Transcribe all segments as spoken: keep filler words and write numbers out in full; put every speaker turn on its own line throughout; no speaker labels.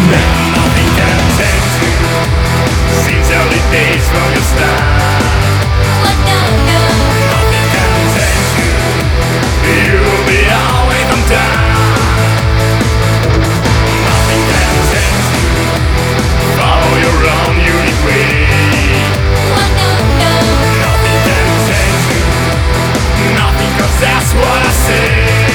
Nothing can change you since early days from your start.
What no, no.
Nothing can change you. You'll be away from time. Nothing can change you. Follow your own unique way.
What no, no.
Nothing can change you. Nothing, 'cause that's what I say.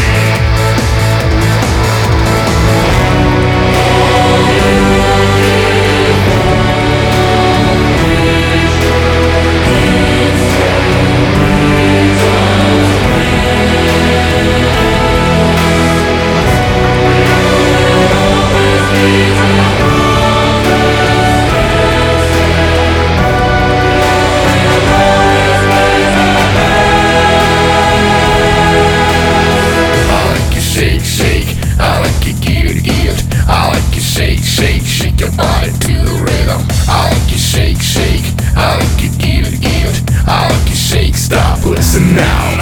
Shake, shake, shake your body to the rhythm. I like you shake, shake. I like you give it, give it. I like you shake, stop, listen now.